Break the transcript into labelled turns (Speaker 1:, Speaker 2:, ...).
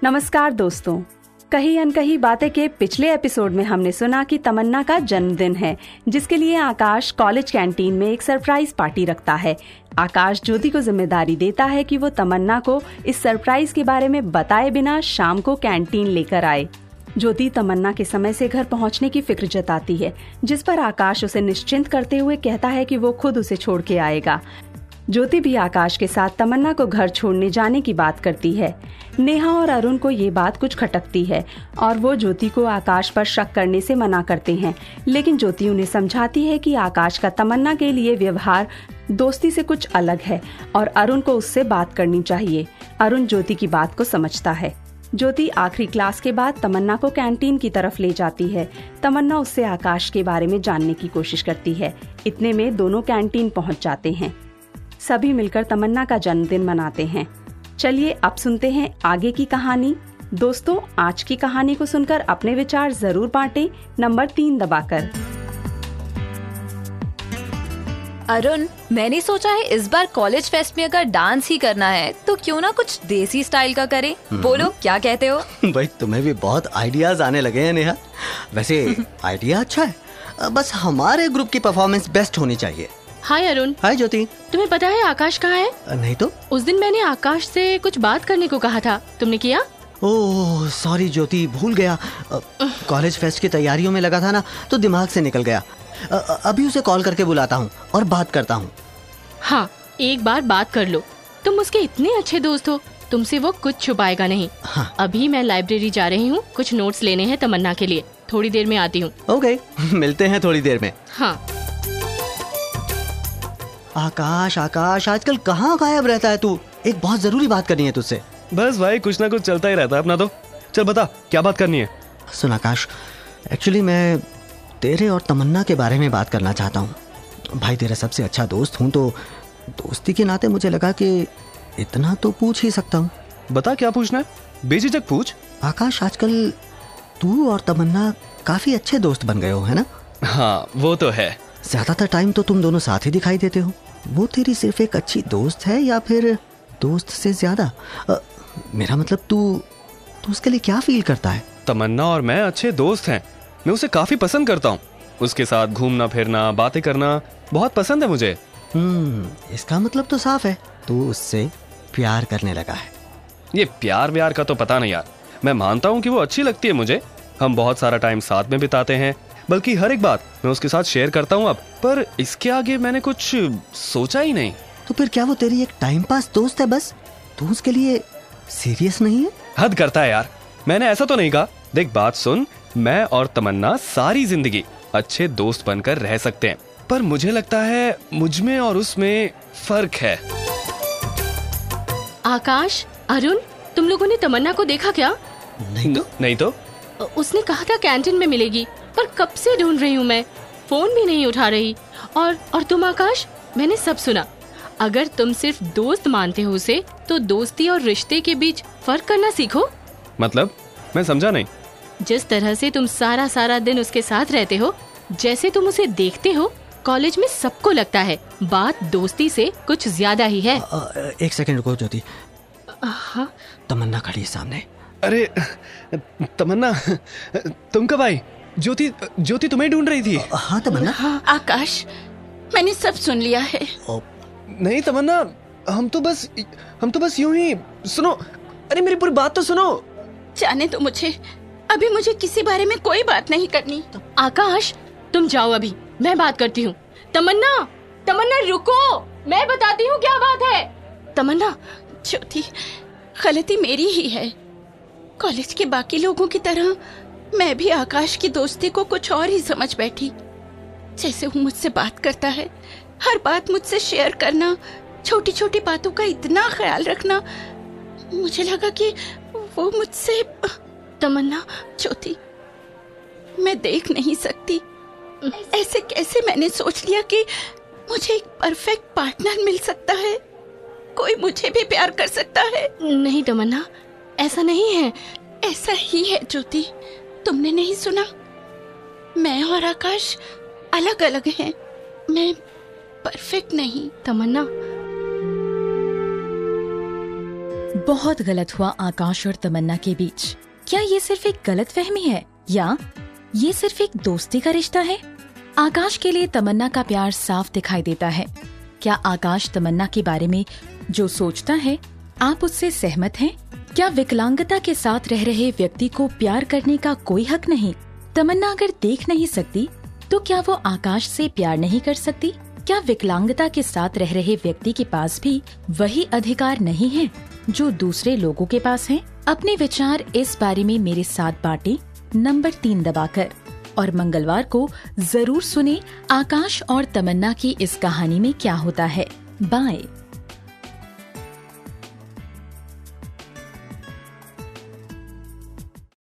Speaker 1: नमस्कार दोस्तों, कहीं अनकही बातें के पिछले एपिसोड में हमने सुना कि तमन्ना का जन्मदिन है, जिसके लिए आकाश कॉलेज कैंटीन में एक सरप्राइज पार्टी रखता है। आकाश ज्योति को जिम्मेदारी देता है कि वो तमन्ना को इस सरप्राइज के बारे में बताए बिना शाम को कैंटीन लेकर आए। ज्योति तमन्ना के समय से घर पहुंचने की फिक्र जताती है, जिस पर आकाश उसे निश्चिंत करते हुए कहता है कि वो खुद उसे छोड़ के आएगा। ज्योति भी आकाश के साथ तमन्ना को घर छोड़ने जाने की बात करती है। नेहा और अरुण को ये बात कुछ खटकती है और वो ज्योति को आकाश पर शक करने से मना करते हैं, लेकिन ज्योति उन्हें समझाती है कि आकाश का तमन्ना के लिए व्यवहार दोस्ती से कुछ अलग है और अरुण को उससे बात करनी चाहिए। अरुण ज्योति की बात को समझता है। ज्योति आखिरी क्लास के बाद तमन्ना को कैंटीन की तरफ ले जाती है। तमन्ना उससे आकाश के बारे में जानने की कोशिश करती है। इतने में दोनों कैंटीन पहुंच जाते हैं। सभी मिलकर तमन्ना का जन्मदिन मनाते हैं। चलिए अब सुनते हैं आगे की कहानी। दोस्तों, आज की कहानी को सुनकर अपने विचार जरूर बांटें, नंबर 3 दबाकर।
Speaker 2: अरुण, मैंने सोचा है इस बार कॉलेज फेस्ट में अगर डांस ही करना है तो क्यों ना कुछ देसी स्टाइल का करें। बोलो, क्या कहते हो?
Speaker 3: भाई, तुम्हें भी बहुत आइडियाज आने लगे हैं नेहा। वैसे आइडिया अच्छा है, बस हमारे ग्रुप की परफॉर्मेंस बेस्ट होनी चाहिए।
Speaker 4: हाय अरुण।
Speaker 3: हाय ज्योति।
Speaker 4: तुम्हें पता है आकाश कहाँ है?
Speaker 3: नहीं तो।
Speaker 4: उस दिन मैंने आकाश से कुछ बात करने को कहा था, तुमने किया?
Speaker 3: ओह सॉरी ज्योति, भूल गया। कॉलेज फेस्ट की तैयारियों में लगा था ना, तो दिमाग से निकल गया। अभी उसे कॉल करके बुलाता हूँ और बात करता हूँ।
Speaker 4: हाँ, एक बार बात कर लो। तुम उसके इतने अच्छे दोस्त हो, तुमसे वो कुछ छुपाएगा नहीं।
Speaker 3: हाँ।
Speaker 4: अभी मैं लाइब्रेरी जा रही हूँ, कुछ नोट्स लेने हैं तमन्ना के लिए। थोड़ी देर में आती हूँ।
Speaker 3: ओके, मिलते हैं थोड़ी देर में।
Speaker 4: हाँ।
Speaker 3: आकाश आजकल कहाँ गायब रहता है तू? एक बहुत जरूरी बात करनी है तुझसे।
Speaker 5: बस भाई, कुछ ना कुछ चलता ही रहता है अपना तो। चल बता, क्या बात करनी है?
Speaker 3: सुन आकाश, एक्चुअली मैं तेरे और तमन्ना के बारे में बात करना चाहता हूँ। भाई, तेरा सबसे अच्छा दोस्त हूँ तो दोस्ती के नाते मुझे लगा कि इतना तो पूछ ही सकता हूँ।
Speaker 5: बता, क्या पूछना है? बेझिझक पूछ।
Speaker 3: आकाश, आजकल तू और तमन्ना काफी अच्छे दोस्त बन गए हो, है ना?
Speaker 5: हाँ, वो तो है।
Speaker 3: ज्यादातर टाइम तो तुम दोनों साथ ही दिखाई देते हो। वो तेरी सिर्फ एक अच्छी दोस्त है या फिर दोस्त से ज्यादा? मेरा मतलब तू उसके लिए क्या फील करता है?
Speaker 5: तमन्ना और मैं अच्छे दोस्त हैं। मैं उसे काफी पसंद करता हूँ। उसके साथ घूमना फिरना, बातें करना बहुत पसंद है मुझे।
Speaker 3: इसका मतलब तो साफ है, तू उससे प्यार करने लगा है।
Speaker 5: ये प्यार व्यार का तो पता नहीं यार। मैं मानता हूँ कि वो अच्छी लगती है मुझे। हम बहुत सारा टाइम साथ में बिताते हैं, बल्कि हर एक बात मैं उसके साथ शेयर करता हूँ अब। पर इसके आगे मैंने कुछ सोचा ही नहीं।
Speaker 3: तो फिर क्या वो तेरी एक टाइम पास दोस्त है बस? तू उसके लिए सीरियस नहीं है?
Speaker 5: हद करता है यार, मैंने ऐसा तो नहीं कहा। देख, बात सुन, मैं और तमन्ना सारी जिंदगी अच्छे दोस्त बनकर रह सकते हैं, पर मुझे लगता है मुझमें और उसमें फर्क है।
Speaker 4: आकाश, अरुण, तुम लोगों ने तमन्ना को देखा क्या?
Speaker 5: नहीं तो।
Speaker 4: उसने कहा था कैंटीन में मिलेगी, पर कब से ढूंढ रही हूँ मैं। फोन भी नहीं उठा रही। और तुम आकाश, मैंने सब सुना। अगर तुम सिर्फ दोस्त मानते हो उसे, तो दोस्ती और रिश्ते के बीच फर्क करना सीखो।
Speaker 5: मतलब? मैं समझा नहीं।
Speaker 4: जिस तरह से तुम सारा दिन उसके साथ रहते हो, जैसे तुम उसे देखते हो, कॉलेज में सबको लगता है बात दोस्ती से कुछ ज्यादा ही है।
Speaker 3: एक सेकंड रुको ज्योति।
Speaker 4: हाँ?
Speaker 3: तमन्ना खड़ी है सामने।
Speaker 5: अरे तमन्ना, तुम कब आई? ज्योति तुम्हें ढूंढ रही थी।
Speaker 3: हाँ तमन्ना।
Speaker 6: हाँ आकाश, मैंने सब सुन लिया है।
Speaker 5: नहीं तमन्ना, हम तो बस यूं ही। सुनो, अरे मेरी पूरी बात तो सुनो।
Speaker 6: जाने दो मुझे, अभी मुझे किसी बारे में कोई बात नहीं करनी।
Speaker 4: आकाश, तुम जाओ, अभी मैं बात करती हूँ। तमन्ना रुको, मैं बताती हूँ क्या बात है। तमन्ना।
Speaker 6: ज्योति, गलती मेरी ही है। कॉलेज के बाकी लोगों की तरह मैं भी आकाश की दोस्ती को कुछ और ही समझ बैठी। जैसे वो मुझसे बात करता है, हर बात मुझसे शेयर करना, छोटी छोटी बातों का इतना ख्याल रखना, मुझे लगा कि वो मुझसे।
Speaker 4: तमन्ना।
Speaker 6: ज्योति, मैं देख नहीं सकती। ऐसे कैसे मैंने सोच लिया कि मुझे एक परफेक्ट पार्टनर मिल सकता है, कोई मुझे भी प्यार कर सकता है।
Speaker 4: नहीं तमन्ना, ऐसा नहीं है।
Speaker 6: ऐसा ही है ज्योति, तुमने नहीं सुना? मैं और आकाश अलग अलग हैं। मैं परफेक्ट नहीं।
Speaker 4: तमन्ना।
Speaker 7: बहुत गलत हुआ आकाश और तमन्ना के बीच। क्या ये सिर्फ एक गलतफहमी है या ये सिर्फ एक दोस्ती का रिश्ता है? आकाश के लिए तमन्ना का प्यार साफ दिखाई देता है। क्या आकाश तमन्ना के बारे में जो सोचता है आप उससे सहमत हैं? क्या विकलांगता के साथ रह रहे व्यक्ति को प्यार करने का कोई हक नहीं? तमन्ना अगर देख नहीं सकती तो क्या वो आकाश से प्यार नहीं कर सकती? क्या विकलांगता के साथ रह रहे व्यक्ति के पास भी वही अधिकार नहीं है जो दूसरे लोगों के पास है? अपने विचार इस बारे में मेरे साथ बांटें नंबर 3 दबाकर, और मंगलवार को जरूर सुने आकाश और तमन्ना की इस कहानी में क्या होता है। बाय।